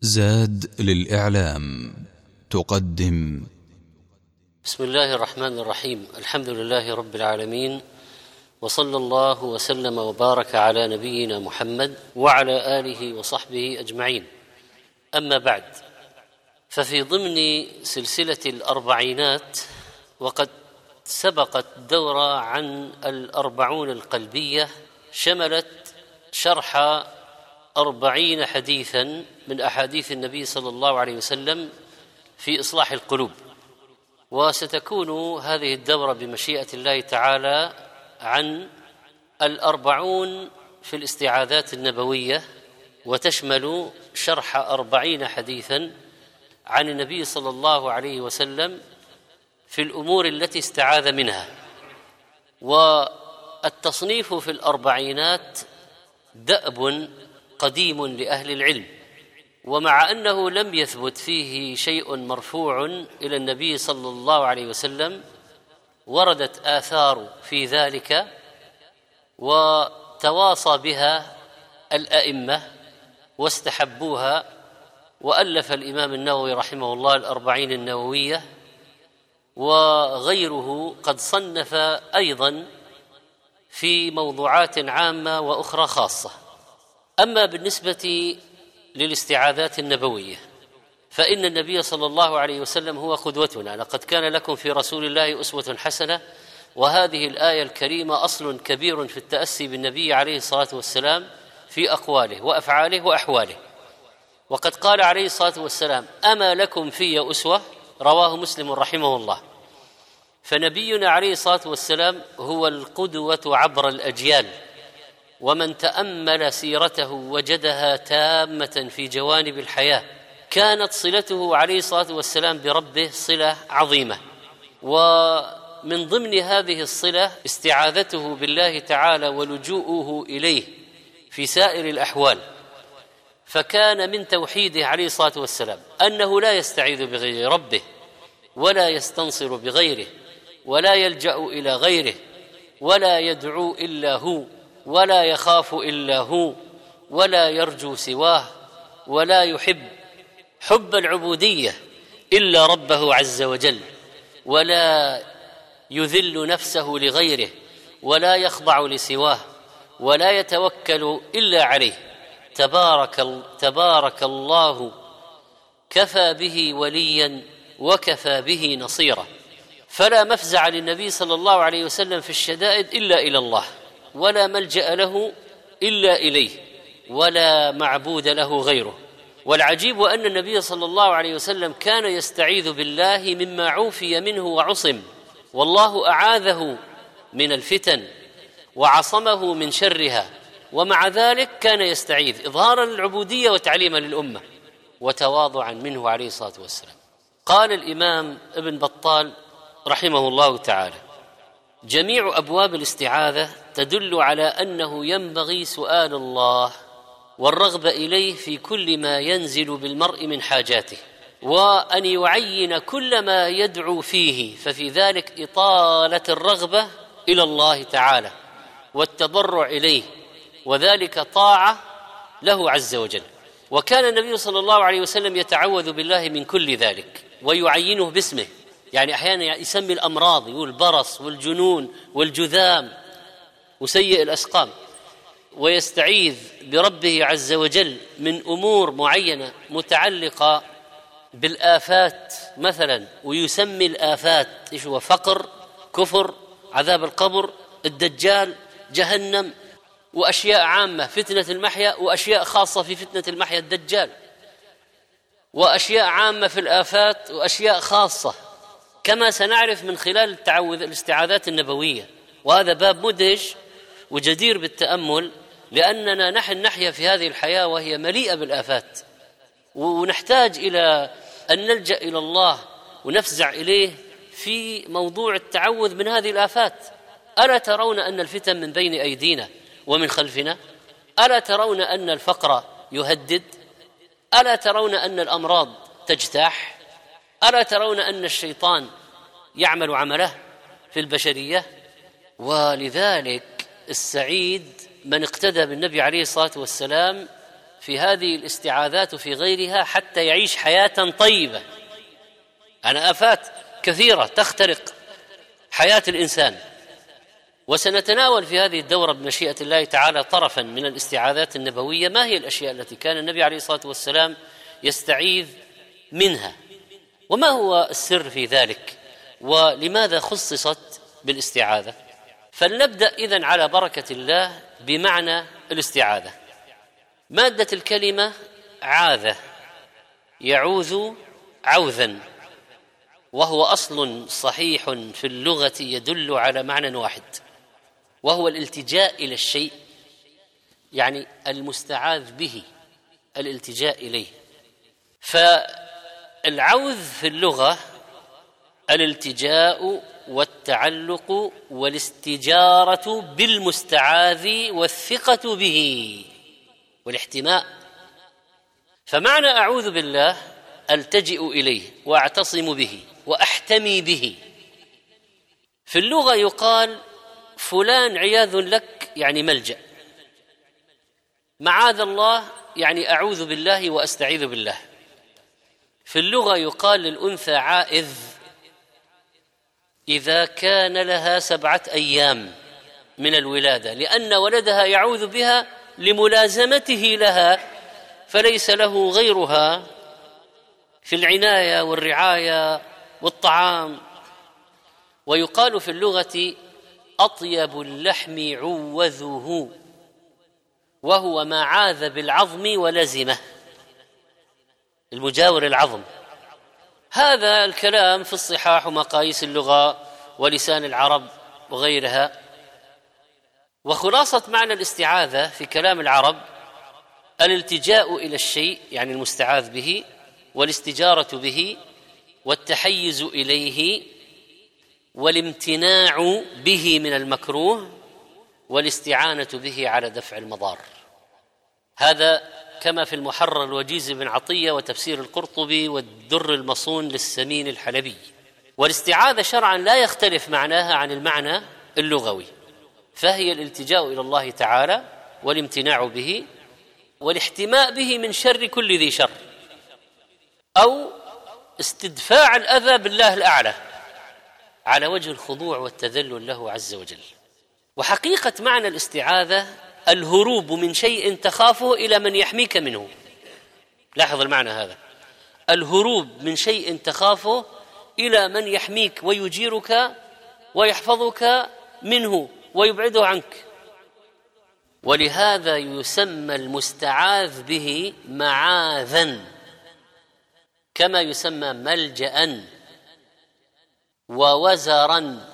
زاد للإعلام تقدم. بسم الله الرحمن الرحيم. الحمد لله رب العالمين، وصلى الله وسلم وبارك على نبينا محمد وعلى آله وصحبه أجمعين. أما بعد، ففي ضمن سلسلة الأربعينات، وقد سبقت دورة عن الأربعون القلبية شملت شرح 40 حديثا من أحاديث النبي صلى الله عليه وسلم في إصلاح القلوب، وستكون هذه الدورة بمشيئة الله تعالى عن 40 في الاستعاذات النبوية، وتشمل شرح 40 حديثا عن النبي صلى الله عليه وسلم في الأمور التي استعاذ منها. والتصنيف في الأربعينات دأب قديم لأهل العلم، ومع أنه لم يثبت فيه شيء مرفوع إلى النبي صلى الله عليه وسلم، وردت آثار في ذلك وتواصى بها الأئمة واستحبوها، وألف الإمام النووي رحمه الله الأربعين النووية، وغيره قد صنف أيضا في موضوعات عامة وأخرى خاصة. أما بالنسبة للاستعاذات النبوية، فإن النبي صلى الله عليه وسلم هو قدوتنا، لقد كان لكم في رسول الله أسوة حسنة، وهذه الآية الكريمة أصل كبير في التأسي بالنبي عليه الصلاة والسلام في أقواله وأفعاله وأحواله. وقد قال عليه الصلاة والسلام: أما لكم في أسوة، رواه مسلم رحمه الله. فنبينا عليه الصلاة والسلام هو القدوة عبر الأجيال، ومن تأمل سيرته وجدها تامة في جوانب الحياة. كانت صلته عليه الصلاة والسلام بربه صلة عظيمة، ومن ضمن هذه الصلة استعاذته بالله تعالى ولجوءه إليه في سائر الأحوال. فكان من توحيده عليه الصلاة والسلام أنه لا يستعيذ بغير ربه، ولا يستنصر بغيره، ولا يلجأ إلى غيره، ولا يدعو إلا هو، ولا يخاف إلا هو، ولا يرجو سواه، ولا يحب حب العبودية إلا ربه عز وجل، ولا يذل نفسه لغيره، ولا يخضع لسواه، ولا يتوكل إلا عليه. تبارك الله، كفى به وليا وكفى به نصيرا. فلا مفزع للنبي صلى الله عليه وسلم في الشدائد إلا إلى الله، ولا ملجأ له إلا إليه، ولا معبود له غيره. والعجيب أن النبي صلى الله عليه وسلم كان يستعيذ بالله مما عوفي منه وعصم، والله أعاذه من الفتن وعصمه من شرها، ومع ذلك كان يستعيذ إظهارا للعبودية وتعليما للأمة وتواضعا منه عليه الصلاة والسلام. قال الإمام ابن بطال رحمه الله تعالى: جميع أبواب الاستعاذة تدل على أنه ينبغي سؤال الله والرغبة إليه في كل ما ينزل بالمرء من حاجاته، وأن يعين كل ما يدعو فيه، ففي ذلك إطالة الرغبة إلى الله تعالى والتضرع إليه، وذلك طاعة له عز وجل. وكان النبي صلى الله عليه وسلم يتعوذ بالله من كل ذلك ويعينه باسمه، يعني أحيانا يسمي الأمراض، يقول البرص والجنون والجذام وسيء الأسقام، ويستعيذ بربه عز وجل من أمور معينة متعلقة بالآفات مثلا، ويسمي الآفات إيش هو: فقر، كفر، عذاب القبر، الدجال، جهنم، وأشياء عامة، فتنة المحيا، وأشياء خاصة في فتنة المحيا الدجال، وأشياء عامة في الآفات، وأشياء خاصة، كما سنعرف من خلال الاستعاذات النبوية. وهذا باب مدهش وجدير بالتأمل، لأننا نحن نحيا في هذه الحياة وهي مليئة بالآفات، ونحتاج إلى أن نلجأ إلى الله ونفزع إليه في موضوع التعوذ من هذه الآفات. ألا ترون أن الفتن من بين أيدينا ومن خلفنا؟ ألا ترون أن الفقر يهدد؟ ألا ترون أن الأمراض تجتاح؟ ألا ترون أن الشيطان يعمل عمله في البشرية؟ ولذلك السعيد من اقتدى بالنبي عليه الصلاة والسلام في هذه الاستعاذات وفي غيرها حتى يعيش حياة طيبة. آفات كثيرة تخترق حياة الإنسان، وسنتناول في هذه الدورة بمشيئة الله تعالى طرفا من الاستعاذات النبوية. ما هي الأشياء التي كان النبي عليه الصلاة والسلام يستعيذ منها، وما هو السر في ذلك، ولماذا خصصت بالاستعاذة؟ فلنبدأ إذن على بركة الله بمعنى الاستعاذة. مادة الكلمة عاذة، يعوذ عوذا، وهو أصل صحيح في اللغة يدل على معنى واحد، وهو الالتجاء إلى الشيء، يعني المستعاذ به، الالتجاء إليه. فالعوذ في اللغة الالتجاء والتعلق والاستجارة بالمستعاذ والثقة به والاحتماء. فمعنى أعوذ بالله ألتجئ إليه وأعتصم به وأحتمي به. في اللغة يقال فلان عياذ لك، يعني ملجأ. معاذ الله يعني أعوذ بالله وأستعيذ بالله. في اللغة يقال للأنثى عائذ إذا كان لها 7 أيام من الولادة، لأن ولدها يعوذ بها لملازمته لها، فليس له غيرها في العناية والرعاية والطعام. ويقال في اللغة أطيب اللحم عوذه، وهو ما عاذ بالعظم ولزمه، المجاور العظم. هذا الكلام في الصحاح ومقاييس اللغة ولسان العرب وغيرها. وخلاصة معنى الاستعاذة في كلام العرب الالتجاء إلى الشيء، يعني المستعاذ به، والاستجارة به، والتحيز إليه، والامتناع به من المكروه، والاستعانة به على دفع المضار. هذا كما في المحرر الوجيز بن عطية وتفسير القرطبي والدر المصون للسمين الحلبي. والاستعاذة شرعا لا يختلف معناها عن المعنى اللغوي، فهي الالتجاء إلى الله تعالى والامتناع به والاحتماء به من شر كل ذي شر، أو استدفاع الأذى بالله الأعلى على وجه الخضوع والتذلل له عز وجل. وحقيقة معنى الاستعاذة الهروب من شيء تخافه إلى من يحميك منه. لاحظ المعنى هذا، الهروب من شيء تخافه إلى من يحميك ويجيرك ويحفظك منه ويبعده عنك. ولهذا يسمى المستعاذ به معاذا، كما يسمى ملجأ ووزرا.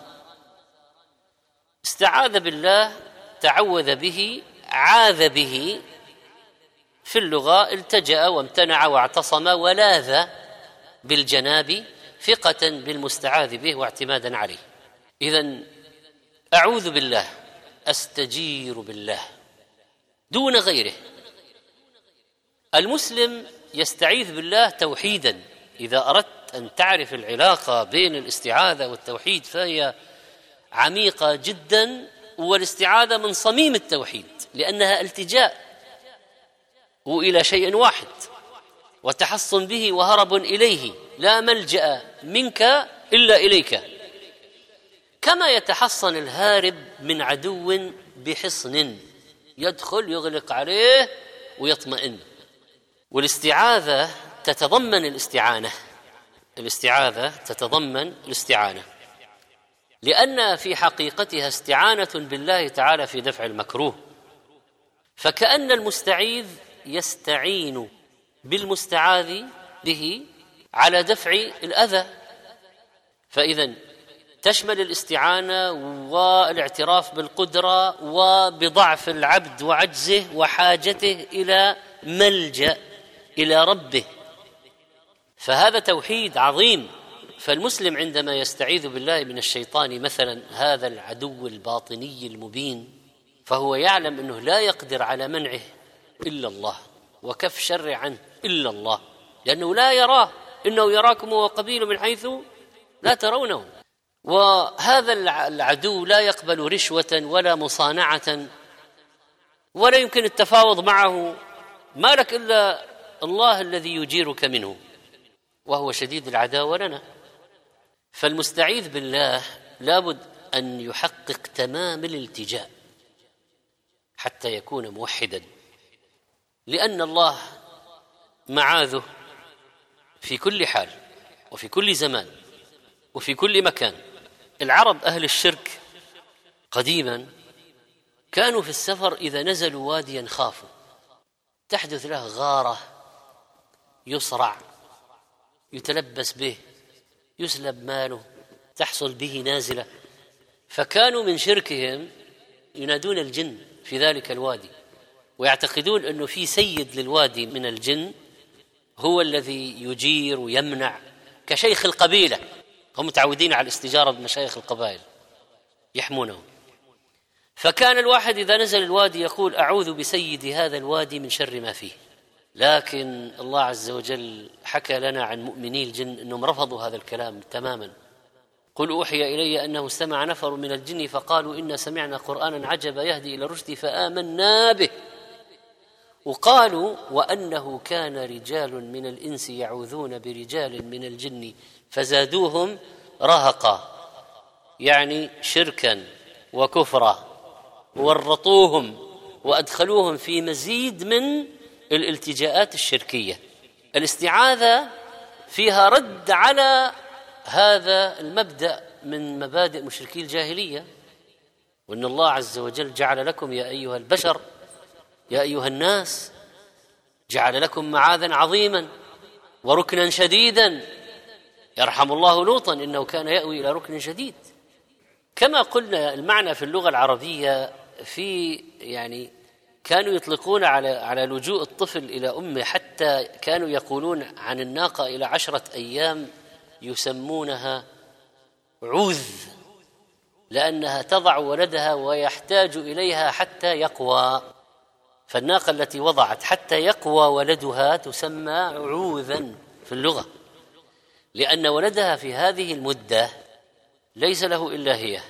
استعاذ بالله، تعوذ به، عاذ به. في اللغة التجأ وامتنع واعتصم ولاذ بالجناب، ثقة بالمستعاذ به واعتمادا عليه. إذن أعوذ بالله، أستجير بالله دون غيره. المسلم يستعيذ بالله توحيدا. إذا أردت أن تعرف العلاقة بين الاستعاذة والتوحيد فهي عميقة جدا، والاستعاذة من صميم التوحيد، لأنها التجاء إلى شيء واحد وتحصن به وهرب إليه، لا ملجأ منك إلا إليك. كما يتحصن الهارب من عدو بحصن، يدخل يغلق عليه ويطمئن. والاستعاذة تتضمن الاستعانة، الاستعاذة تتضمن الاستعانة، لأن في حقيقتها استعانة بالله تعالى في دفع المكروه. فكأن المستعيذ يستعين بالمستعاذ به على دفع الأذى. فإذن تشمل الاستعانة والاعتراف بالقدرة وبضعف العبد وعجزه وحاجته إلى ملجأ إلى ربه، فهذا توحيد عظيم. فالمسلم عندما يستعيذ بالله من الشيطان مثلا، هذا العدو الباطني المبين، فهو يعلم أنه لا يقدر على منعه إلا الله وكف شر عنه إلا الله، لأنه لا يراه، إنه يراكم وقبيل من حيث لا ترونه. وهذا العدو لا يقبل رشوة ولا مصانعة، ولا يمكن التفاوض معه ما لك إلا الله الذي يجيرك منه، وهو شديد العداوة لنا. فالمستعيذ بالله لابد أن يحقق تمام الالتجاء حتى يكون موحدا، لأن الله معاذه في كل حال وفي كل زمان وفي كل مكان. العرب أهل الشرك قديما كانوا في السفر إذا نزلوا واديا خافوا، تحدث له غارة، يصرع، يتلبس به، يسلب ماله، تحصل به نازلة. فكانوا من شركهم ينادون الجن في ذلك الوادي، ويعتقدون أنه في سيد للوادي من الجن هو الذي يجير ويمنع، كشيخ القبيلة. هم متعودين على الاستجارة بمشايخ القبائل يحمونهم. فكان الواحد إذا نزل الوادي يقول أعوذ بسيد هذا الوادي من شر ما فيه. لكن الله عز وجل حكى لنا عن مؤمني الجن أنهم رفضوا هذا الكلام تماما. قل أوحي إلي أنه استمع نفر من الجن فقالوا إنا سمعنا قرآنا عجبا يهدي إلى الرشد فآمنا به، وقالوا وأنه كان رجال من الإنس يعوذون برجال من الجن فزادوهم رهقا، يعني شركا وكفرا، ورطوهم وأدخلوهم في مزيد من الالتجاءات الشركية. الاستعاذة فيها رد على هذا المبدأ من مبادئ مشركي الجاهلية، وأن الله عز وجل جعل لكم يا أيها البشر يا أيها الناس جعل لكم معاذا عظيما وركنا شديدا، يرحم الله لوطا إنه كان يأوي إلى ركن شديد. كما قلنا المعنى في اللغة العربية يعني كانوا يطلقون على لجوء الطفل إلى أمه، حتى كانوا يقولون عن الناقة إلى 10 أيام يسمونها عوذ، لأنها تضع ولدها ويحتاج إليها حتى يقوى. فالناقة التي وضعت حتى يقوى ولدها تسمى عوذا في اللغة، لأن ولدها في هذه المدة ليس له إلا هي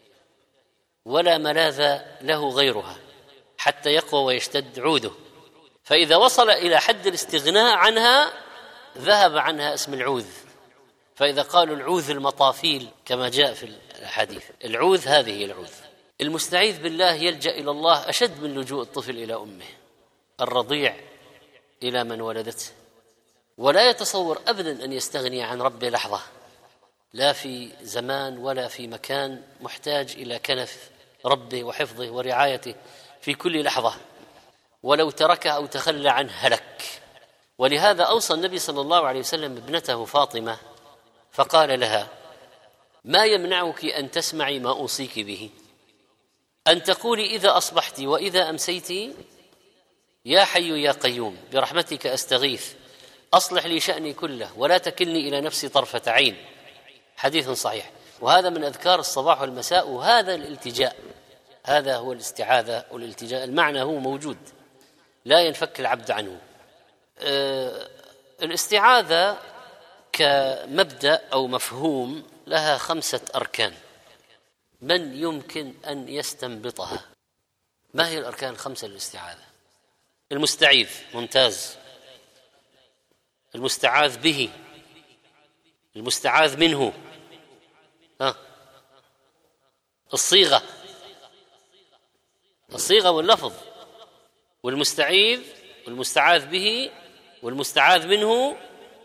ولا ملاذ له غيرها حتى يقوى ويشتد عوده. فإذا وصل إلى حد الاستغناء عنها ذهب عنها اسم العوذ. فإذا قالوا العوذ المطافيل كما جاء في الحديث، العوذ هذه العوذ. المستعيذ بالله يلجأ إلى الله أشد من لجوء الطفل إلى أمه، الرضيع إلى من ولدته، ولا يتصور أبدا أن يستغني عن ربه لحظة، لا في زمان ولا في مكان، محتاج إلى كنف ربه وحفظه ورعايته في كل لحظة، ولو تركه أو تخلى عنه هلك. ولهذا أوصى النبي صلى الله عليه وسلم ابنته فاطمة فقال لها ما يمنعك أن تسمعي ما أوصيك به، أن تقولي إذا أصبحت وإذا أمسيت يا حي يا قيوم برحمتك أستغيث أصلح لي شأني كله ولا تكلني إلى نفسي طرفة عين. حديث صحيح. وهذا من أذكار الصباح والمساء، وهذا الالتجاء، هذا هو الاستعاذة والالتجاء، المعنى هو موجود لا ينفك العبد عنه. الاستعاذة كمبدأ أو مفهوم لها 5 أركان، من يمكن أن يستنبطها؟ ما هي الأركان 5 للاستعاذة؟ المستعيذ، ممتاز. المستعاذ به، المستعاذ منه، الصيغة واللفظ، والمستعيذ والمستعاذ به والمستعاذ منه،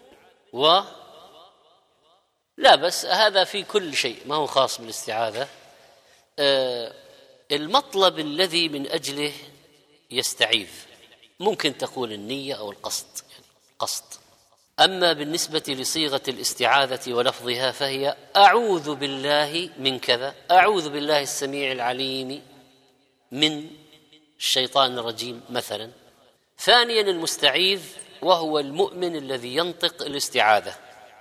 لا بس هذا في كل شيء، ما هو خاص بالاستعاذة. المطلب الذي من أجله يستعيذ، ممكن تقول النية أو القصد، قصد. أما بالنسبة لصيغة الاستعاذة ولفظها فهي أعوذ بالله من كذا، أعوذ بالله السميع العليم من الشيطان الرجيم مثلا. ثانيا المستعيذ وهو المؤمن الذي ينطق الاستعاذة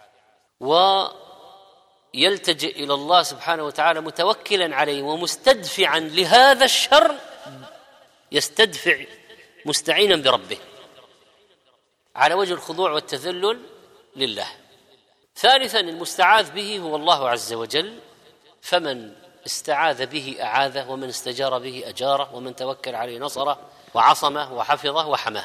ويلتجئ إلى الله سبحانه وتعالى متوكلا عليه ومستدفعا لهذا الشر، يستدفع مستعينا بربه على وجه الخضوع والتذلل لله. ثالثا المستعاذ به هو الله عز وجل، فمن استعاذ به أعاذه، ومن استجار به أجاره، ومن توكل عليه نصره وعصمه وحفظه وحماه.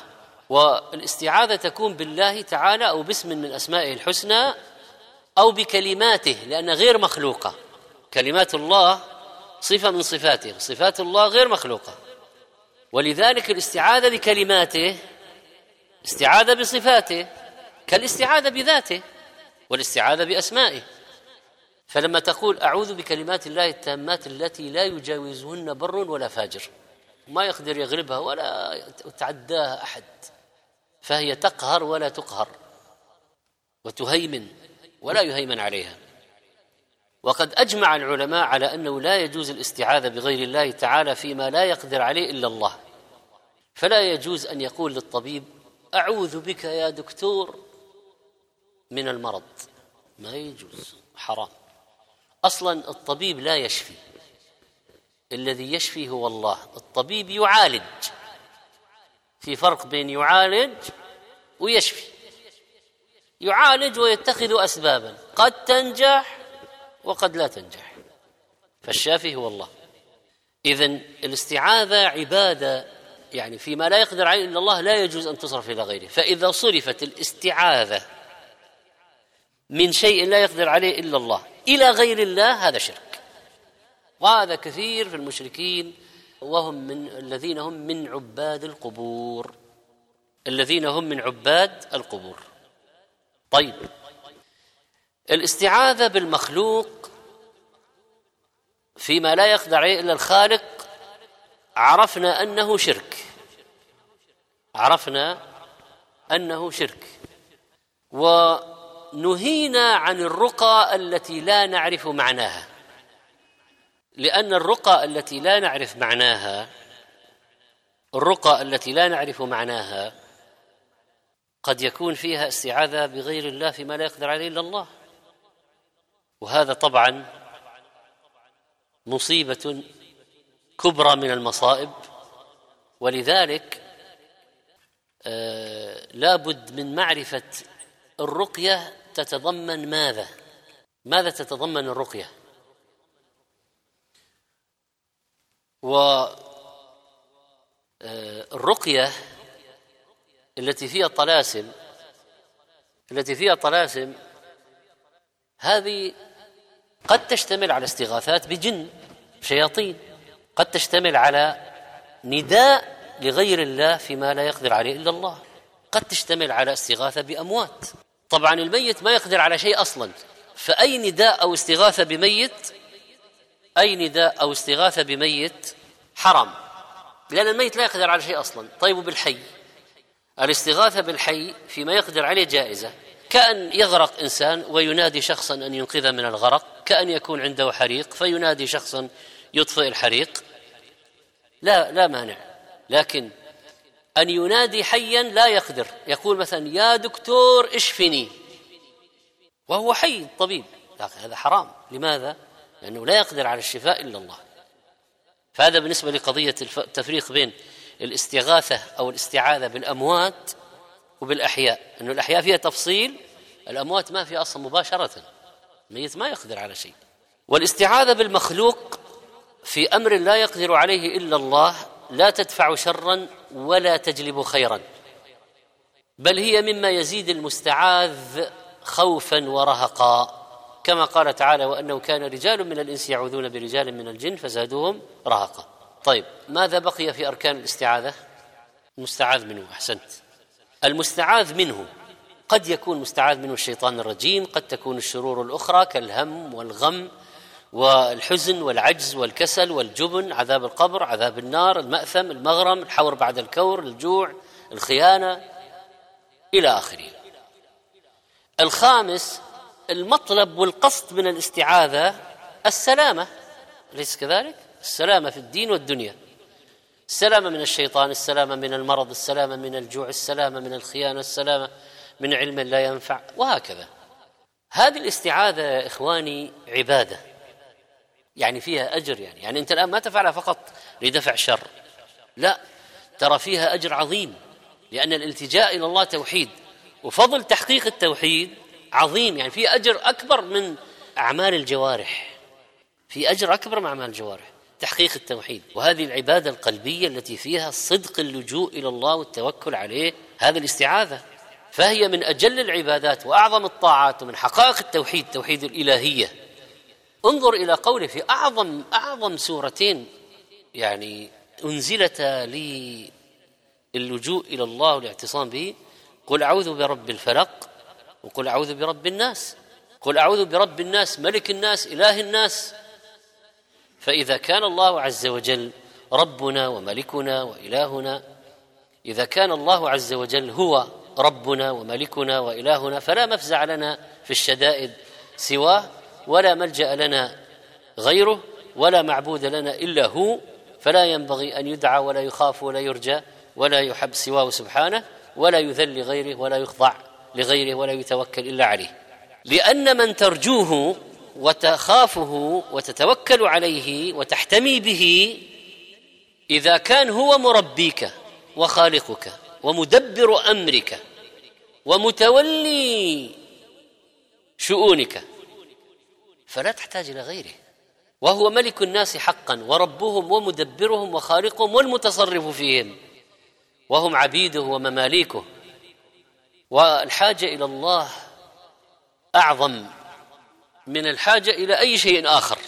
والاستعاذة تكون بالله تعالى أو باسم من أسمائه الحسنى أو بكلماته، لأنها غير مخلوقة. كلمات الله صفة من صفاته، صفات الله غير مخلوقة، ولذلك الاستعاذة بكلماته استعاذة بصفاته كالاستعاذة بذاته والاستعاذة بأسمائه. فلما تقول أعوذ بكلمات الله التامات التي لا يجاوزهن بر ولا فاجر، ما يقدر يغلبها ولا يتعداها أحد، فهي تقهر ولا تقهر، وتهيمن ولا يهيمن عليها. وقد أجمع العلماء على أنه لا يجوز الاستعاذة بغير الله تعالى فيما لا يقدر عليه إلا الله. فلا يجوز أن يقول للطبيب أعوذ بك يا دكتور من المرض، ما يجوز، حرام. أصلا الطبيب لا يشفي، الذي يشفي هو الله. الطبيب يعالج، في فرق بين يعالج ويشفي. يعالج ويتخذ أسبابا قد تنجح وقد لا تنجح، فالشافي هو الله. إذن الاستعاذة عبادة، يعني فيما لا يقدر عليه إلا الله لا يجوز أن تصرف إلى غيره. فإذا صرفت الاستعاذة من شيء لا يقدر عليه إلا الله إلى غير الله هذا شرك، وهذا كثير في المشركين، وهم من الذين هم من عباد القبور، الذين هم من عباد القبور. طيب، الاستعاذة بالمخلوق فيما لا يقدر عليه إلا الخالق عرفنا أنه شرك، عرفنا أنه شرك. ونهينا عن الرقى التي لا نعرف معناها، لأن الرقى التي لا نعرف معناها، الرقى التي لا نعرف معناها قد يكون فيها استعاذة بغير الله فيما لا يقدر عليه إلا الله، وهذا طبعا مصيبة كبرى من المصائب. ولذلك لابد من معرفة الرقية تتضمن ماذا؟ ماذا تتضمن الرقية؟ والرقية التي فيها طلاسم هذه قد تشتمل على استغاثات بجن شياطين، قد تشتمل على نداء لغير الله فيما لا يقدر عليه إلا الله، قد تشتمل على استغاثة بأموات. طبعا الميت ما يقدر على شيء أصلا، فأي نداء أو استغاثة بميت، أي نداء أو استغاثة بميت حرام، لأن الميت لا يقدر على شيء أصلا. طيب، بالحي الاستغاثة بالحي فيما يقدر عليه جائزة، كأن يغرق إنسان وينادي شخصا أن ينقذه من الغرق، كأن يكون عنده حريق فينادي شخصا يطفئ الحريق، لا مانع. لكن أن ينادي حيا لا يقدر، يقول مثلا يا دكتور اشفني وهو حي الطبيب، لكن هذا حرام. لماذا؟ لأنه لا يقدر على الشفاء إلا الله. فهذا بالنسبة لقضية التفريق بين الاستغاثة أو الاستعاذة بالأموات وبالأحياء، أنه الأحياء فيها تفصيل، الأموات ما فيها أصلا مباشرة، الميت ما يقدر على شيء. والاستعاذة بالمخلوق في أمر لا يقدر عليه إلا الله لا تدفع شرا ولا تجلب خيرا، بل هي مما يزيد المستعاذ خوفا ورهقا، كما قال تعالى وأنه كان رجال من الإنس يعوذون برجال من الجن فزادوهم رهقا. طيب، ماذا بقي في أركان الاستعاذة؟ المستعاذ منه. أحسنت. المستعاذ منه قد يكون مستعاذ منه الشيطان الرجيم، قد تكون الشرور الأخرى كالهم والغم والحزن والعجز والكسل والجبن، عذاب القبر، عذاب النار، المأثم، المغرم، الحور بعد الكور، الجوع، الخيانة إلى آخره. الخامس، المطلب والقصد من الاستعاذة السلامة، أليس كذلك؟ السلامة في الدين والدنيا، السلامة من الشيطان، السلامة من المرض، السلامة من الجوع، السلامة من الخيانة، السلامة من علم لا ينفع، وهكذا. هذه الاستعاذة يا إخواني عبادة، يعني فيها أجر، يعني أنت الآن ما تفعلها فقط لدفع شر، لا، ترى فيها أجر عظيم، لأن الالتجاء إلى الله توحيد، وفضل تحقيق التوحيد عظيم، يعني فيه أجر أكبر من أعمال الجوارح، في أجر أكبر من أعمال الجوارح. تحقيق التوحيد. وهذه العبادة القلبية التي فيها صدق اللجوء إلى الله والتوكل عليه، هذا الاستعاذة، فهي من أجل العبادات وأعظم الطاعات ومن حقائق التوحيد، توحيد الإلهية. انظر إلى قوله في أعظم سورتين يعني أنزلتا للجوء إلى الله والاعتصام به: قل أعوذ برب الفلق، وقل أعوذ برب الناس. قل أعوذ برب الناس ملك الناس إله الناس. فإذا كان الله عز وجل ربنا وملكنا وإلهنا، إذا كان الله عز وجل هو ربنا وملكنا وإلهنا، فلا مفزع لنا في الشدائد سواه، ولا ملجأ لنا غيره، ولا معبود لنا إلا هو، فلا ينبغي أن يدعى ولا يخاف ولا يرجى ولا يحب سواه سبحانه، ولا يذل لغيره ولا يخضع لغيره ولا يتوكل إلا عليه. لأن من ترجوه وتخافه وتتوكل عليه وتحتمي به، إذا كان هو مربيك وخالقك ومدبر أمرك ومتولي شؤونك، فلا تحتاج إلى غيره، وهو ملك الناس حقا وربهم ومدبرهم وخالقهم والمتصرف فيهم، وهم عبيده ومماليكه. والحاجة إلى الله أعظم من الحاجة إلى أي شيء آخر.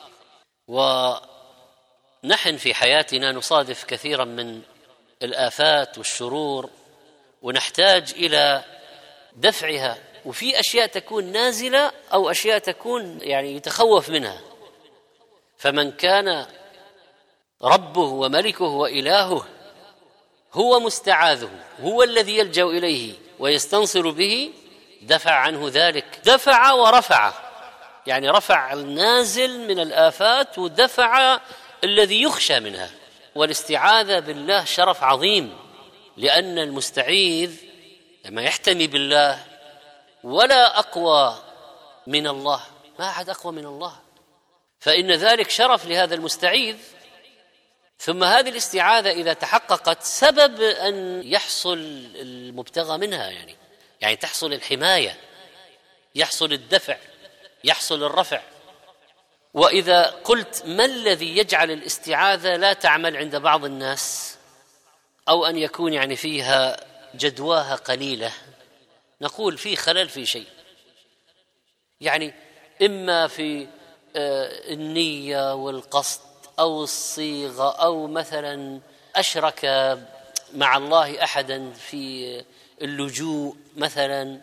ونحن في حياتنا نصادف كثيرا من الآفات والشرور، ونحتاج إلى دفعها، وفي أشياء تكون نازلة أو أشياء تكون يعني يتخوف منها. فمن كان ربه وملكه وإلهه هو مستعاذه، هو الذي يلجأ إليه ويستنصر به، دفع عنه ذلك، دفع ورفع، يعني رفع النازل من الآفات ودفع الذي يخشى منها. والاستعاذة بالله شرف عظيم، لأن المستعيذ لما يحتمي بالله ولا أقوى من الله، ما أحد أقوى من الله، فإن ذلك شرف لهذا المستعيذ. ثم هذه الاستعاذة إذا تحققت سبب أن يحصل المبتغى منها، يعني تحصل الحماية، يحصل الدفع، يحصل الرفع. وإذا قلت ما الذي يجعل الاستعاذة لا تعمل عند بعض الناس، أو أن يكون يعني فيها جدواها قليلة، نقول في خلل في شيء، يعني إما في النية والقصد أو الصيغة، أو مثلا أشرك مع الله أحدا في اللجوء، مثلا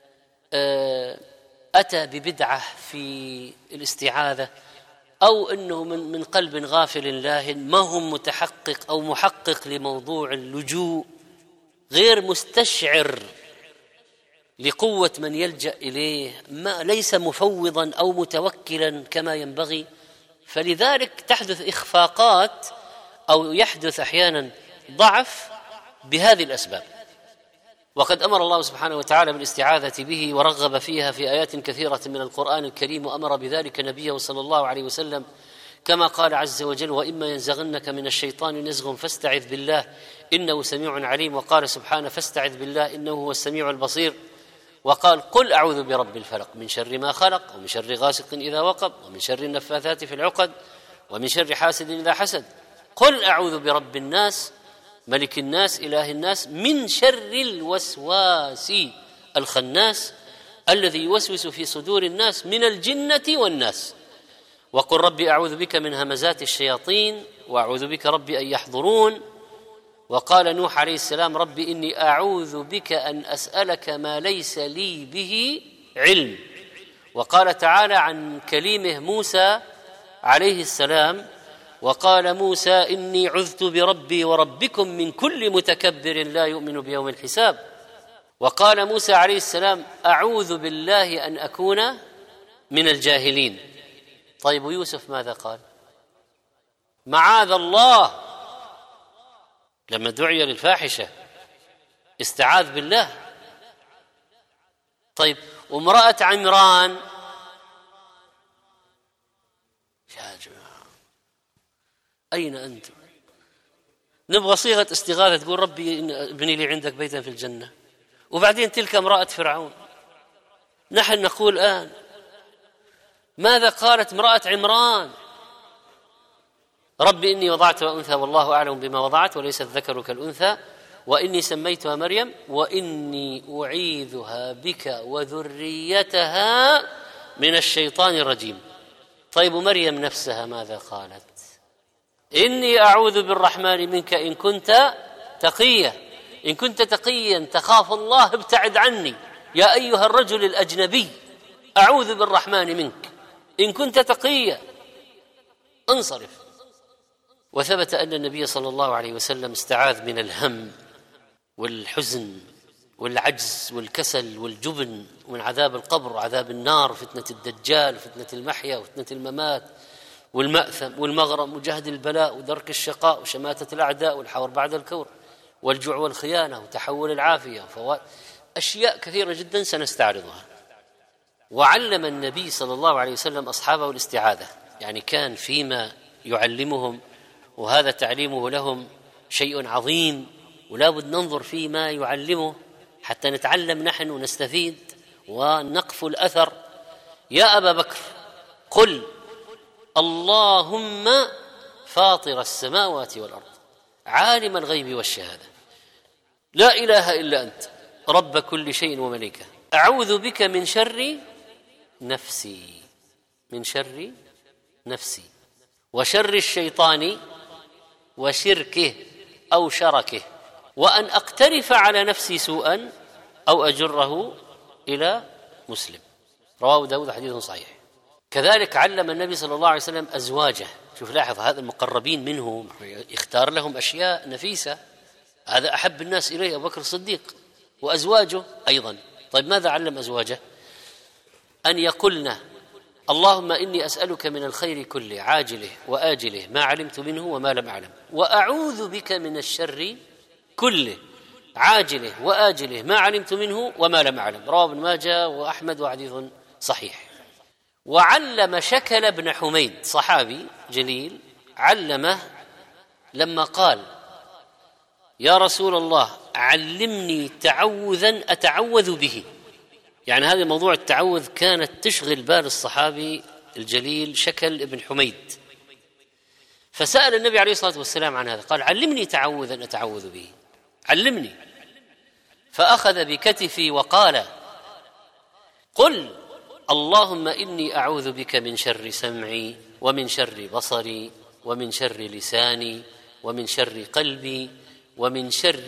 أتى ببدعة في الاستعاذة، أو أنه من قلب غافل لاهٍ، ما هو متحقق أو محقق لموضوع اللجوء، غير مستشعر لقوة من يلجأ إليه، ما ليس مفوضا أو متوكلا كما ينبغي. فلذلك تحدث إخفاقات أو يحدث أحيانا ضعف بهذه الأسباب. وقد أمر الله سبحانه وتعالى بالاستعاذة به ورغب فيها في آيات كثيرة من القرآن الكريم، وأمر بذلك نبيه صلى الله عليه وسلم، كما قال عز وجل: وإما ينزغنك من الشيطان نزغ فاستعذ بالله إنه سميع عليم. وقال سبحانه: فاستعذ بالله إنه هو السميع البصير. وقال: قل أعوذ برب الفلق من شر ما خلق، ومن شر غاسق إذا وقب، ومن شر النفاثات في العقد، ومن شر حاسد إذا حسد. قل أعوذ برب الناس ملك الناس إله الناس من شر الوسواس الخناس الذي يوسوس في صدور الناس من الجنة والناس. وقل ربي أعوذ بك من همزات الشياطين، وأعوذ بك ربي أن يحضرون. وقال نوح عليه السلام: ربي إني أعوذ بك أن أسألك ما ليس لي به علم. وقال تعالى عن كليمه موسى عليه السلام: وقال موسى إني عذت بربي وربكم من كل متكبر لا يؤمن بيوم الحساب. وقال موسى عليه السلام: أعوذ بالله أن أكون من الجاهلين. طيب، ويوسف ماذا قال؟ معاذ الله، لما دعي للفاحشة استعاذ بالله. طيب، وامرأة عمران، يا جماعة أين أنتم؟ نبغى صيغة استغاثة، تقول ربي ابني لي عندك بيتا في الجنة، وبعدين تلك امرأة فرعون. نحن نقول الآن ماذا قالت امرأة عمران؟ رب إني وضعتها أنثى والله أعلم بما وضعت وليس الذكر كالأنثى وإني سميتها مريم وإني أعيذها بك وذريتها من الشيطان الرجيم. طيب مريم نفسها ماذا قالت؟ إني أعوذ بالرحمن منك إن كنت تقيا، إن كنت تقيا تخاف الله ابتعد عني يا أيها الرجل الأجنبي، أعوذ بالرحمن منك إن كنت تقيا انصرف. وثبت أن النبي صلى الله عليه وسلم استعاذ من الهم والحزن والعجز والكسل والجبن، ومن عذاب القبر وعذاب النار، فتنة الدجال، فتنة المحيا وفتنة الممات والمأثم والمغرم وجهد البلاء ودرك الشقاء وشماتة الأعداء والحور بعد الكور والجوع والخيانة وتحول العافية أشياء كثيرة جدا سنستعرضها. وعلم النبي صلى الله عليه وسلم أصحابه الاستعاذة، يعني كان فيما يعلمهم، وهذا تعليمه لهم شيء عظيم، ولا بد ننظر فيما يعلمه حتى نتعلم نحن ونستفيد ونقفو الأثر. يا أبا بكر قل اللهم فاطر السماوات والأرض عالم الغيب والشهادة لا إله إلا أنت رب كل شيء ومليكه أعوذ بك من شر نفسي، من شر نفسي وشر الشيطان وشركه أو شركه، وأن أقترف على نفسي سوءا أو أجره إلى مسلم. رواه داود حديث صحيح. كذلك علم النبي صلى الله عليه وسلم أزواجه، شوف لاحظ هذا المقربين منه يختار لهم أشياء نفيسة، هذا أحب الناس إليه أبو بكر الصديق، وأزواجه أيضا. طيب ماذا علم أزواجه؟ أن يقولن اللهم إني أسألك من الخير كله عاجله وآجله ما علمت منه وما لم أعلم، وأعوذ بك من الشر كله عاجله وآجله ما علمت منه وما لم أعلم. رواه ابن ماجه وأحمد وحديث صحيح. وعلم شكل بن حميد صحابي جليل، علمه لما قال يا رسول الله علمني تعوذا أتعوذ به، يعني هذا موضوع التعوذ كانت تشغل بال الصحابي الجليل شكل بن حميد، فسأل النبي عليه الصلاة والسلام عن هذا، قال علمني تعوذا أتعوذ به، علمني. فأخذ بكتفي وقال قل اللهم إني أعوذ بك من شر سمعي ومن شر بصري ومن شر لساني ومن شر قلبي ومن شر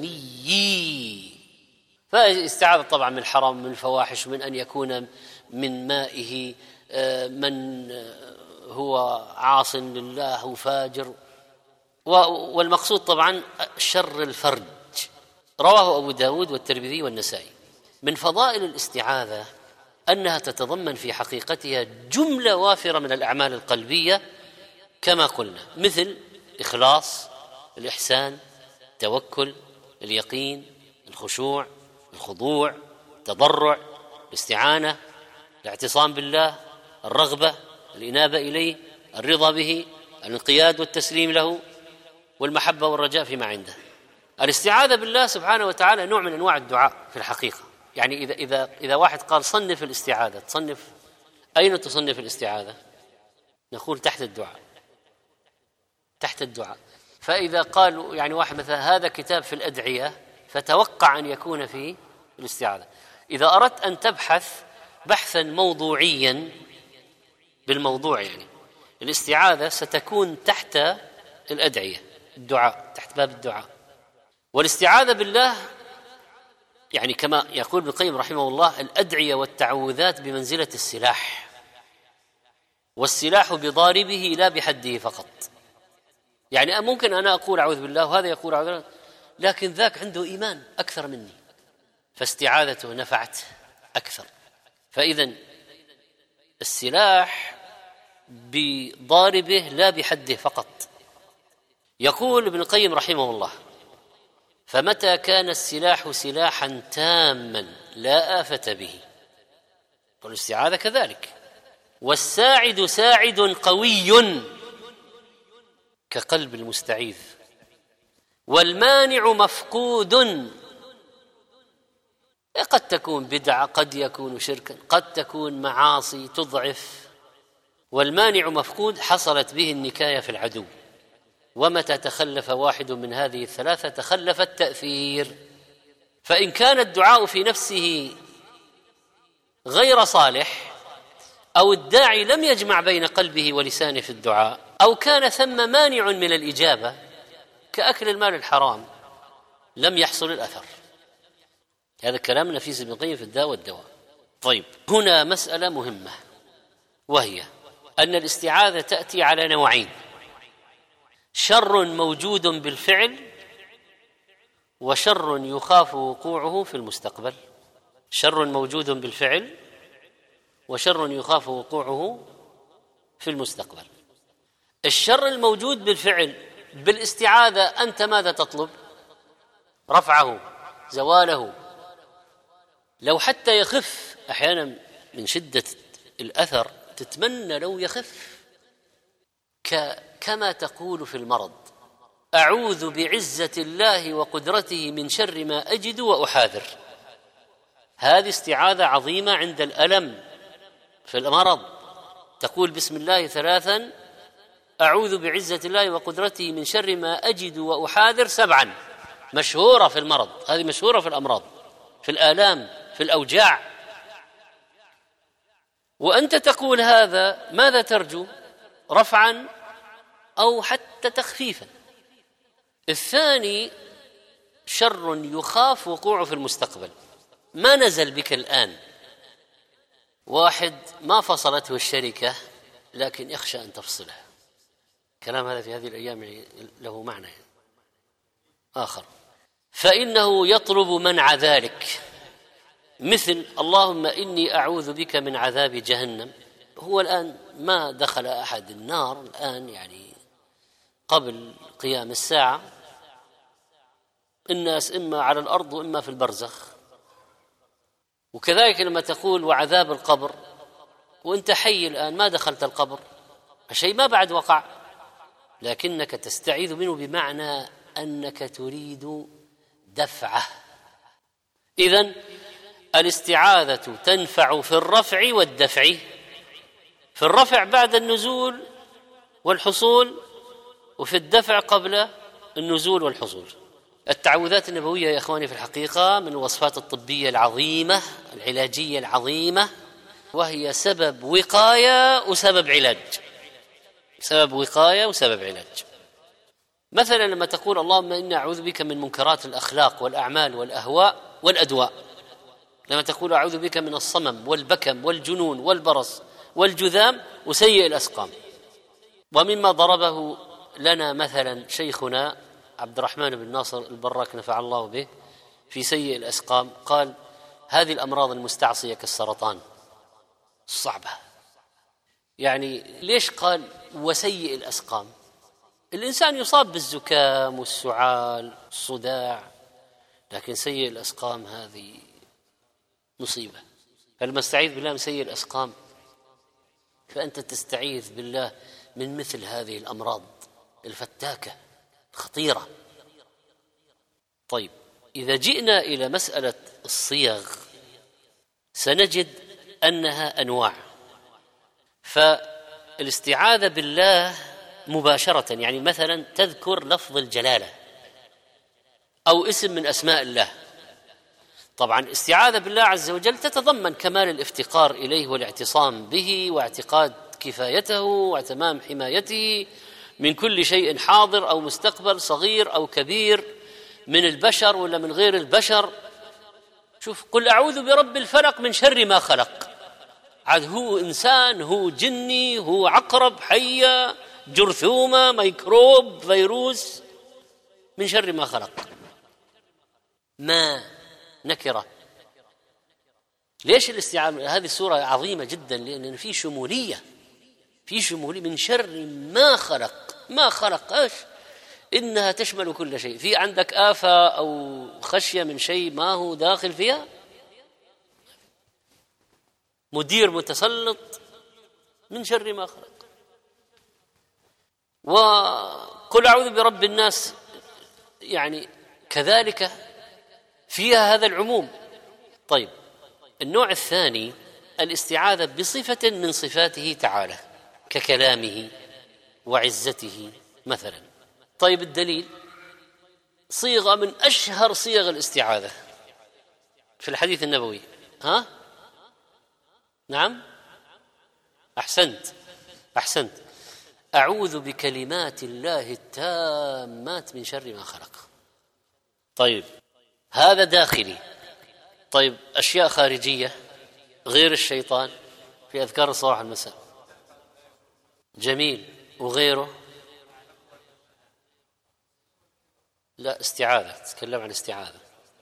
منيي. فاستعاذ طبعا من الحرام من الفواحش، من أن يكون من مائه من هو عاص لله وفاجر، والمقصود طبعا شر الفرج. رواه أبو داود والترمذي والنسائي. من فضائل الاستعاذة أنها تتضمن في حقيقتها جملة وافرة من الأعمال القلبية كما قلنا، مثل إخلاص، الإحسان، التوكل، اليقين، الخشوع، الخضوع، التضرع، الاستعانة، الاعتصام بالله، الرغبة، الإنابة إليه، الرضا به، الانقياد والتسليم له، والمحبة والرجاء فيما عنده. الاستعاذة بالله سبحانه وتعالى نوع من أنواع الدعاء في الحقيقة. يعني إذا واحد قال صنف الاستعاذة، تصنف أين تصنف الاستعاذة؟ نقول تحت الدعاء، تحت الدعاء. فإذا قالوا يعني واحد مثلا هذا كتاب في الأدعية، فتوقع أن يكون في الاستعاذة. إذا أردت أن تبحث بحثا موضوعيا بالموضوع، يعني الاستعاذة ستكون تحت الأدعية، الدعاء، تحت باب الدعاء. والاستعاذة بالله يعني كما يقول ابن القيم رحمه الله الأدعية والتعوذات بمنزلة السلاح، والسلاح بضاربه لا بحده فقط. يعني ممكن أنا أقول أعوذ بالله وهذا يقول أعوذ بالله، لكن ذاك عنده إيمان أكثر مني، فاستعاذته نفعت أكثر. فإذن السلاح بضاربه لا بحده فقط. يقول ابن القيم رحمه الله فمتى كان السلاح سلاحا تاما لا آفة به، والاستعاذة كذلك، والساعد ساعد قوي كقلب المستعيذ، والمانع مفقود، قد تكون بدعة، قد يكون شركا، قد تكون معاصي تضعف. والمانع مفقود حصلت به النكاية في العدو، ومتى تخلف واحد من هذه الثلاثة تخلف التأثير. فإن كان الدعاء في نفسه غير صالح، أو الداعي لم يجمع بين قلبه ولسانه في الدعاء، أو كان ثم مانع من الإجابة كأكل المال الحرام، لم يحصل الأثر. هذا كلام نفيس ابن القيم في الداء والدواء. طيب، هنا مسألة مهمة، وهي أن الاستعاذة تأتي على نوعين: شر موجود بالفعل، وشر يخاف وقوعه في المستقبل. شر موجود بالفعل، وشر يخاف وقوعه في المستقبل. الشر الموجود بالفعل بالاستعاذة أنت ماذا تطلب؟ رفعه، زواله. لو حتى يخف، أحيانا من شدة الأثر تتمنى لو يخف، كما تقول في المرض: أعوذ بعزة الله وقدرته من شر ما أجد وأحاذر. هذه استعاذة عظيمة عند الألم في المرض، تقول بسم الله 3، أعوذ بعزة الله وقدرته من شر ما أجد وأحاذر 7، مشهورة في المرض، هذه مشهورة في الأمراض، في الآلام، في الأوجاع. وأنت تقول هذا، ماذا ترجو؟ رفعا أو حتى تخفيفا. الثاني شر يخاف وقوعه في المستقبل، ما نزل بك الآن، واحد ما فصلته الشركة لكن يخشى أن تفصله. كلام هذا في هذه الأيام له معنى آخر، فإنه يطلب منع ذلك، مثل اللهم إني أعوذ بك من عذاب جهنم. هو الآن ما دخل أحد النار الآن، يعني قبل قيام الساعة الناس إما على الأرض وإما في البرزخ. وكذلك لما تقول وعذاب القبر، وأنت حي الآن ما دخلت القبر، الشيء ما بعد وقع، لكنك تستعيذ منه بمعنى أنك تريد دفعه. إذن الاستعاذة تنفع في الرفع والدفع. في الرفع بعد النزول والحصول، وفي الدفع قبل النزول والحصول. التعوذات النبوية يا إخواني في الحقيقة من الوصفات الطبية العظيمة العلاجية العظيمة، وهي سبب وقاية وسبب علاج. سبب وقاية وسبب علاج. مثلا لما تقول اللهم إني أعوذ بك من منكرات الأخلاق والأعمال والأهواء والأدواء، لما تقول أعوذ بك من الصمم والبكم والجنون والبرص والجذام وسيء الأسقام. ومما ضربه لنا مثلا شيخنا عبد الرحمن بن ناصر البراك نفع الله به في سيء الأسقام، قال هذه الأمراض المستعصية كالسرطان صعبة. يعني ليش قال وسيء الأسقام؟ الإنسان يصاب بالزكام والسعال والصداع، لكن سيء الأسقام هذه مصيبة. فلما استعيذ بالله من سيء الأسقام فأنت تستعيذ بالله من مثل هذه الأمراض الفتاكة خطيرة. طيب، إذا جئنا إلى مسألة الصيغ سنجد أنها أنواع. فالاستعاذة بالله مباشرة، يعني مثلا تذكر لفظ الجلالة أو اسم من أسماء الله. طبعا الاستعاذة بالله عز وجل تتضمن كمال الافتقار إليه والاعتصام به واعتقاد كفايته وتمام حمايته من كل شيء حاضر أو مستقبل، صغير أو كبير، من البشر ولا من غير البشر. شوف، قل أعوذ برب الفلق من شر ما خلق. عاد هو إنسان، هو جني، هو عقرب، حية، جرثومة، ميكروب، فيروس، من شر ما خلق. ما نكرة. ليش الاستعاذة؟ هذه السورة عظيمة جدا لأن في شمولية، في شمولية من شر ما خلق. ما خلق ايش؟ إنها تشمل كل شيء. في عندك آفة أو خشية من شيء ما هو داخل فيها؟ مدير متسلط، من شر ما خلق. وقل أعوذ برب الناس يعني كذلك فيها هذا العموم. طيب، النوع الثاني الاستعاذة بصفة من صفاته تعالى ككلامه وعزته مثلا. طيب الدليل صيغة من أشهر صيغ الاستعاذة في الحديث النبوي. ها؟ نعم، أحسنت. أعوذ بكلمات الله التامات من شر ما خلق. طيب هذا داخلي. طيب أشياء خارجية غير الشيطان في أذكار الصباح والمساء، جميل. وغيره؟ لا، استعاذة، تتكلم عن استعاذة.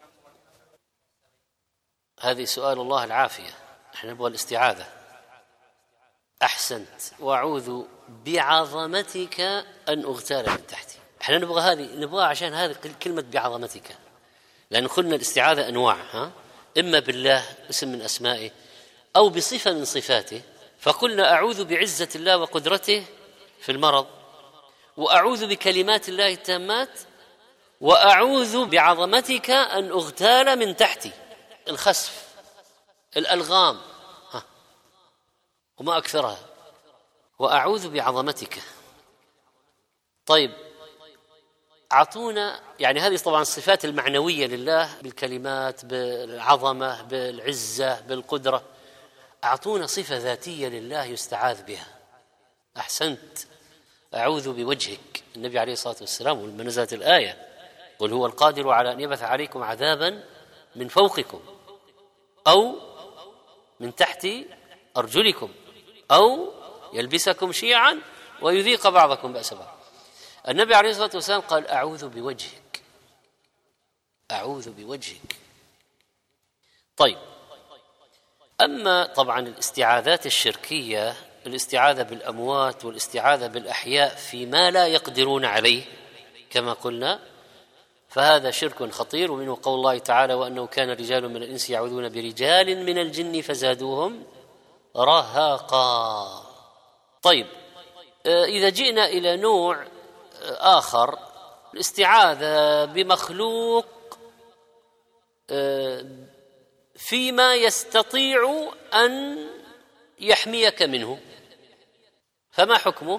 هذه سؤال الله العافية، احنا نبغى الاستعاذة. أحسنت. وأعوذ بعظمتك أن أغتال من تحتي. احنا نبغى هذه، نبغى عشان هذه كلمة بعظمتك، لأن قلنا الاستعاذة أنواع، إما بالله اسم من أسمائه أو بصفة من صفاته. فقلنا أعوذ بعزة الله وقدرته في المرض، وأعوذ بكلمات الله التامات، وأعوذ بعظمتك أن أغتال من تحتي، الخسف، الألغام، وما أكثرها. وأعوذ بعظمتك. طيب أعطونا، يعني هذه طبعا الصفات المعنوية لله بالكلمات، بالعظمة، بالعزة، بالقدرة. أعطونا صفة ذاتية لله يستعاذ بها. أحسنت. أعوذ بوجهك. النبي عليه الصلاة والسلام ولما نزلت الآية قل هو القادر على أن يبعث عليكم عذابا من فوقكم أو من تحت أرجلكم أو يلبسكم شيعا ويذيق بعضكم بأس بعض. النبي عليه الصلاة والسلام قال أعوذ بوجهك، أعوذ بوجهك. طيب أما طبعا الاستعاذات الشركية، الاستعاذة بالأموات والاستعاذة بالأحياء فيما لا يقدرون عليه كما قلنا، فهذا شرك خطير. ومنه قول الله تعالى وأنه كان رجال من الإنس يعوذون برجال من الجن فزادوهم رهقا. طيب إذا جئنا إلى نوع آخر، الاستعاذة بمخلوق فيما يستطيع أن يحميك منه، فما حكمه؟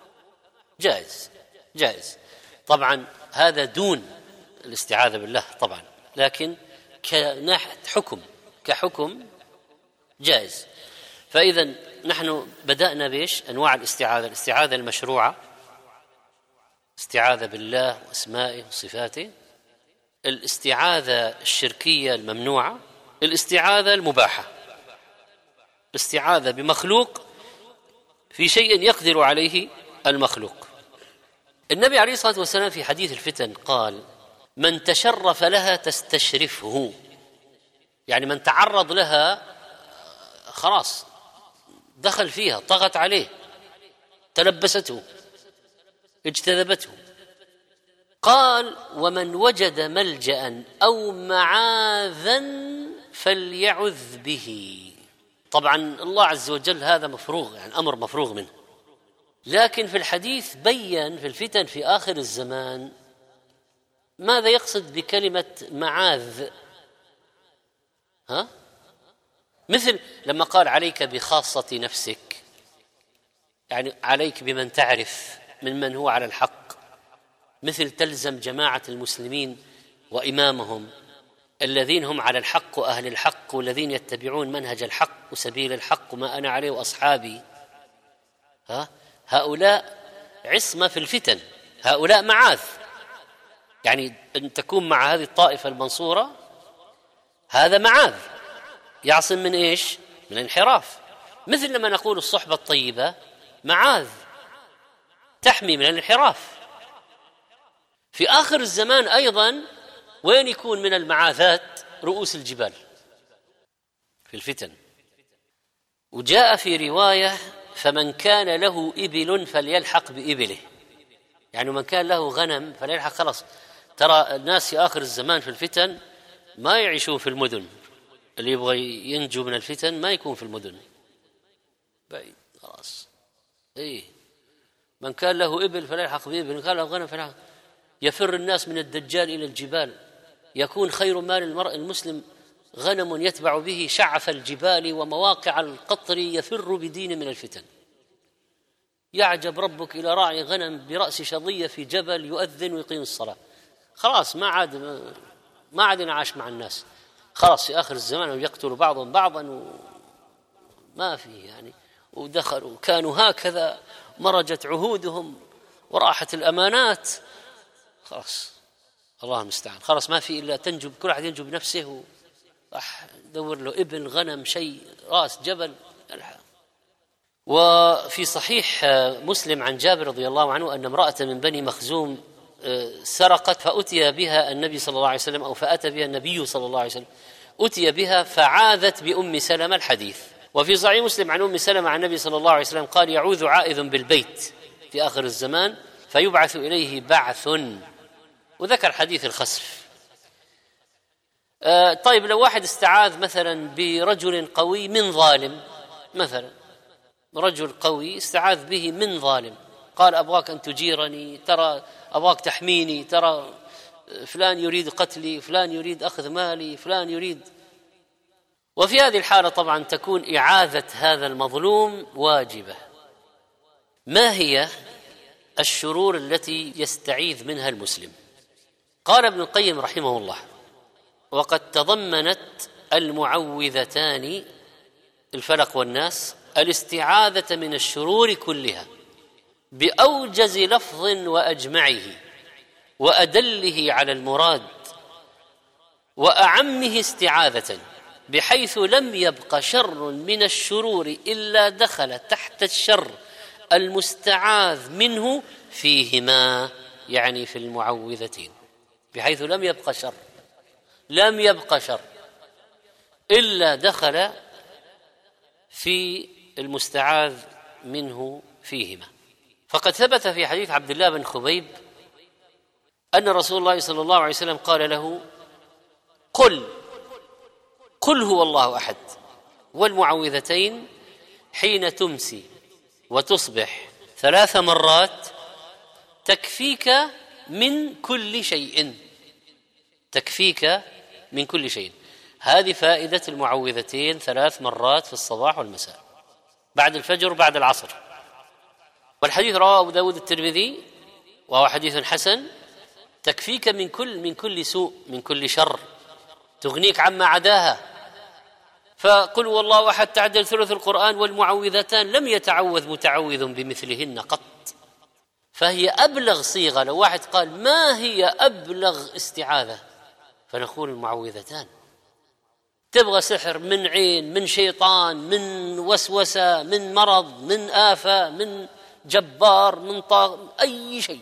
جائز. طبعا هذا دون الاستعاذة بالله طبعا، لكن كناحية حكم، كحكم جائز. فإذا نحن بدأنا بإيش؟ أنواع الاستعاذة: الاستعاذة المشروعة، استعاذة بالله وأسمائه وصفاته، الاستعاذة الشركية الممنوعة، الاستعاذة المباحة، الاستعاذة بمخلوق في شيء يقدر عليه المخلوق. النبي عليه الصلاة والسلام في حديث الفتن قال من تشرف لها تستشرفه، يعني من تعرض لها خلاص دخل فيها، طغت عليه، تلبسته، اجتذبته. قال ومن وجد ملجأ أو معاذا فليعذ به. طبعا الله عز وجل هذا مفروغ، يعني أمر مفروغ منه، لكن في الحديث بيّن في الفتن في آخر الزمان ماذا يقصد بكلمة معاذ. مثل لما قال عليك بخاصة نفسك، يعني عليك بمن تعرف ممن هو على الحق، مثل تلزم جماعة المسلمين وإمامهم الذين هم على الحق وأهل الحق والذين يتبعون منهج الحق وسبيل الحق وما أنا عليه وأصحابي. هؤلاء عصمة في الفتن، هؤلاء معاذ، يعني أن تكون مع هذه الطائفة المنصورة هذا معاذ، يعصم من إيش؟ من الانحراف. مثل لما نقول الصحبة الطيبة معاذ، تحمي من الانحراف. في آخر الزمان أيضا وين يكون من المعاذات؟ رؤوس الجبال في الفتن. وجاء في رواية فمن كان له إبل فليلحق بإبله، يعني من كان له غنم فليلحق. خلاص ترى الناس في آخر الزمان في الفتن ما يعيشون في المدن، اللي يبغى ينجو من الفتن ما يكون في المدن، بعيد خلاص. من كان له إبل فليلحق بإبل، من كان له غنم فليلحق. يفر الناس من الدجال إلى الجبال، يكون خير مال المرء المسلم غنم يتبع به شعف الجبال ومواقع القطر، يفر بدين من الفتن. يعجب ربك إلى راعي غنم برأس شظية في جبل يؤذن ويقيم الصلاة. خلاص ما عاد ينعاش مع الناس، خلاص في آخر الزمان ويقتلوا بعضهم بعضا وما فيه يعني. ودخلوا كانوا هكذا، مرجت عهودهم وراحت الأمانات، خلاص الله المستعان، خلاص ما في إلا تنجب، كل واحد ينجب نفسه دور له ابن غنم شيء راس جبل. وفي صحيح مسلم عن جابر رضي الله عنه أن امرأة من بني مخزوم سرقت فأتي بها النبي صلى الله عليه وسلم، أو فأتى بها النبي صلى الله عليه وسلم، أتي بها فعاذت بأم سلمة الحديث. وفي صحيح مسلم عن أم سلمة عن النبي صلى الله عليه وسلم قال: يعوذ عائذ بالبيت في آخر الزمان فيبعث إليه بعث، وذكر حديث الخسف. طيب لو واحد استعاذ مثلا برجل قوي من ظالم، مثلا رجل قوي استعاذ به من ظالم، قال أبغاك أن تجيرني، ترى أبغاك تحميني، ترى فلان يريد قتلي، فلان يريد أخذ مالي، فلان يريد. وفي هذه الحالة طبعا تكون إعاذة هذا المظلوم واجبة. ما هي الشرور التي يستعيذ منها المسلم؟ قال ابن القيم رحمه الله: وقد تضمنت المعوذتان الفلق والناس الاستعاذة من الشرور كلها بأوجز لفظ وأجمعه وأدله على المراد وأعمه استعاذة، بحيث لم يبق شر من الشرور إلا دخل تحت الشر المستعاذ منه فيهما، يعني في المعوذتين، بحيث لم يبق شر إلا دخل في المستعاذ منه فيهما. فقد ثبت في حديث عبد الله بن خبيب أن رسول الله صلى الله عليه وسلم قال له: قل هو الله أحد، والمعوذتين حين تمسي وتصبح 3 مرات تكفيك من كل شيء. هذه فائدة المعوذتين 3 مرات في الصباح والمساء، بعد الفجر وبعد العصر. والحديث رواه أبو داود الترمذي وهو حديث حسن، تكفيك من كل سوء، من كل شر، تغنيك عما عداها. فقل والله أحد تعدل ثلث القرآن، والمعوذتان لم يتعوذ متعوذ بمثلهن قط، فهي أبلغ صيغة. لو واحد قال ما هي أبلغ استعاذة، فنقول المعوذتان. تبغى سحر، من عين، من شيطان، من وسوسة، من مرض، من آفة، من جبار، من طاغ، أي شيء.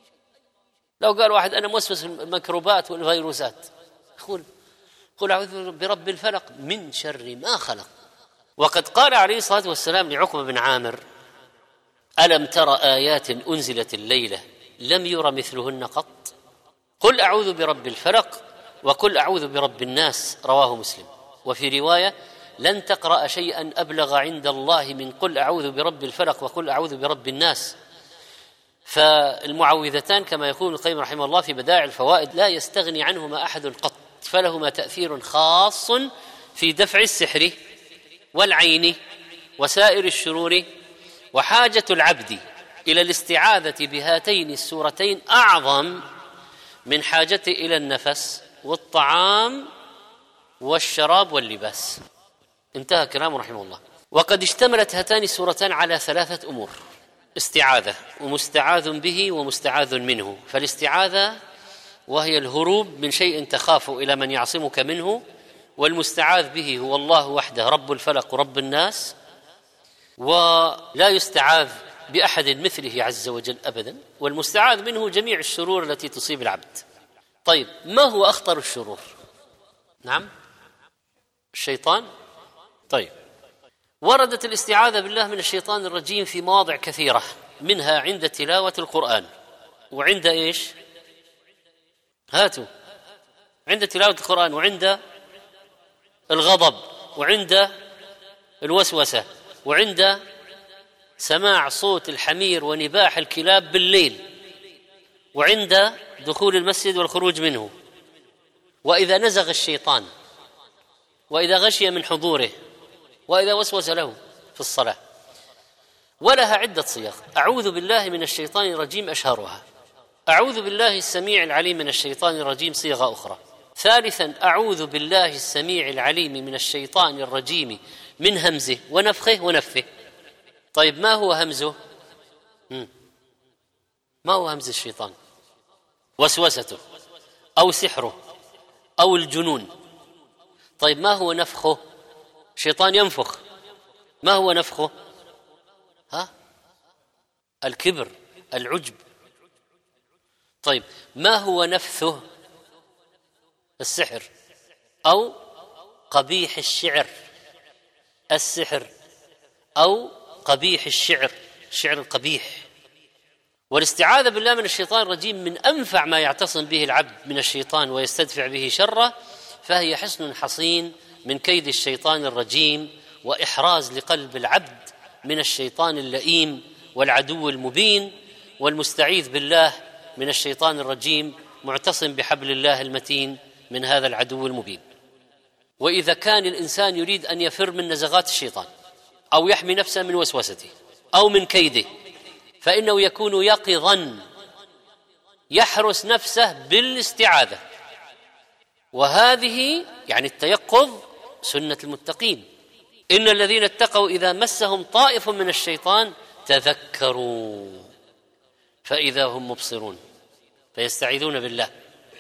لو قال واحد أنا موسوس الميكروبات والفيروسات، قل أعوذ برب الفلق من شر ما خلق. وقد قال عليه الصلاة والسلام لعقبة بن عامر: ألم تر آيات أنزلت الليلة لم ير مثلهن قط، قل أعوذ برب الفلق وقل أعوذ برب الناس، رواه مسلم. وفي رواية: لن تقرأ شيئا أبلغ عند الله من قل أعوذ برب الفلق وقل أعوذ برب الناس. فالمعوذتان كما يقول ابن القيم رحمه الله في بدائع الفوائد لا يستغني عنهما أحد قط، فلهما تأثير خاص في دفع السحر والعين وسائر الشرور. وحاجة العبد إلى الاستعاذة بهاتين السورتين أعظم من حاجته إلى النفس والطعام والشراب واللباس. انتهى كلامه رحمه الله. وقد اشتملت هاتان السورتان على 3 أمور: استعاذة ومستعاذ به ومستعاذ منه. فالاستعاذة وهي الهروب من شيء تخاف إلى من يعصمك منه، والمستعاذ به هو الله وحده رب الفلق ورب الناس، ولا يستعاذ بأحد مثله عز وجل أبدا، والمستعاذ منه جميع الشرور التي تصيب العبد. طيب ما هو أخطر الشرور؟ نعم الشيطان. طيب وردت الاستعاذة بالله من الشيطان الرجيم في مواضع كثيرة، منها عند تلاوة القرآن، وعند إيش؟ عند تلاوة القرآن، وعند الغضب، وعند الوسوسة، وعند سماع صوت الحمير ونباح الكلاب بالليل، وعند دخول المسجد والخروج منه، وإذا نزغ الشيطان، وإذا غشي من حضوره، وإذا وسوس له في الصلاة. ولها عدة صيغ. أعوذ بالله من الشيطان الرجيم أشهرها، أعوذ بالله السميع العليم من الشيطان الرجيم صيغة أخرى، ثالثا أعوذ بالله السميع العليم من الشيطان الرجيم من همزه ونفخه ونفه. طيب ما هو همزه؟ ما هو همز الشيطان؟ وسوسته أو سحره أو الجنون. طيب ما هو نفخه؟ شيطان ينفخ، ما هو نفخه؟ الكبر، العجب. طيب ما هو نفثه؟ السحر أو قبيح الشعر، السحر أو قبيح الشعر، الشعر القبيح. والاستعاذة بالله من الشيطان الرجيم من أنفع ما يعتصم به العبد من الشيطان ويستدفع به شره، فهي حصن حصين من كيد الشيطان الرجيم وإحراز لقلب العبد من الشيطان اللئيم والعدو المبين. والمستعيذ بالله من الشيطان الرجيم معتصم بحبل الله المتين من هذا العدو المبين. وإذا كان الإنسان يريد أن يفر من نزغات الشيطان أو يحمي نفسه من وسوسته أو من كيده، فإنه يكون يقظا يحرس نفسه بالاستعاذة، وهذه يعني التيقظ سنة المتقين. إن الذين اتقوا إذا مسهم طائف من الشيطان تذكروا فإذا هم مبصرون، فيستعيذون بالله.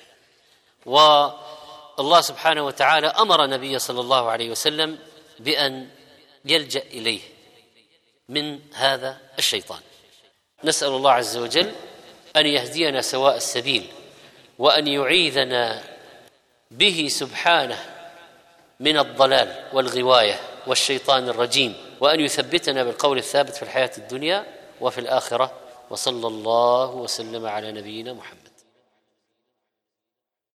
والله سبحانه وتعالى أمر نبيه صلى الله عليه وسلم بأن يلجأ إليه من هذا الشيطان. نسأل الله عز وجل أن يهدينا سواء السبيل، وأن يعيذنا به سبحانه من الضلال والغواية والشيطان الرجيم، وأن يثبتنا بالقول الثابت في الحياة الدنيا وفي الآخرة. وصلى الله وسلم على نبينا محمد.